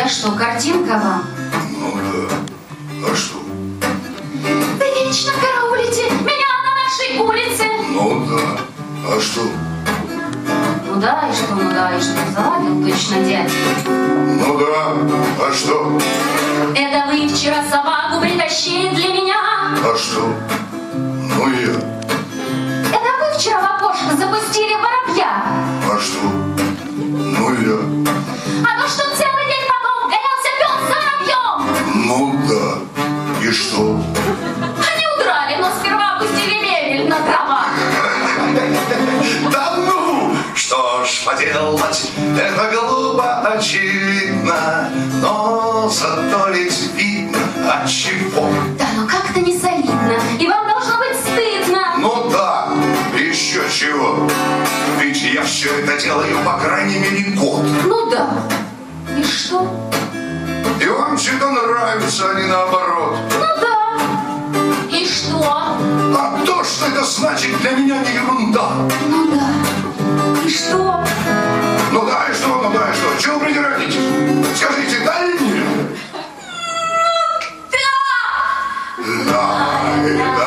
что, картинка вам? Ну да. А что? Вы вечно караулите меня на нашей улице. Ну да. А что? Ну да, и что, заладил точно дядя. Ну да. А что? Это вы вчера собаку притащили для меня. А что? Ну я. Это вы вчера в окошко запустили воробья. А что? Ну я. А то, что целый день потом гонялся пес за воробьем. Ну да. И что? Они удрали, но сперва пустили мебель на дрова. Да ну! Что ж поделать, это глупо, очевидно, но зато ведь видно, от чего. Да, но как-то не солидно, и вам должно быть стыдно. Ну да, еще чего. Ведь я все это делаю, по крайней мере, год. Ну да. И что? И вам всегда нравится, а не наоборот. Ну да. И что? А то, что это значит, для меня не ерунда. Ну да. И что? Ну да, и что, ну да, и что? Чего вы придираетесь? Скажите, да или нет? Да! Да,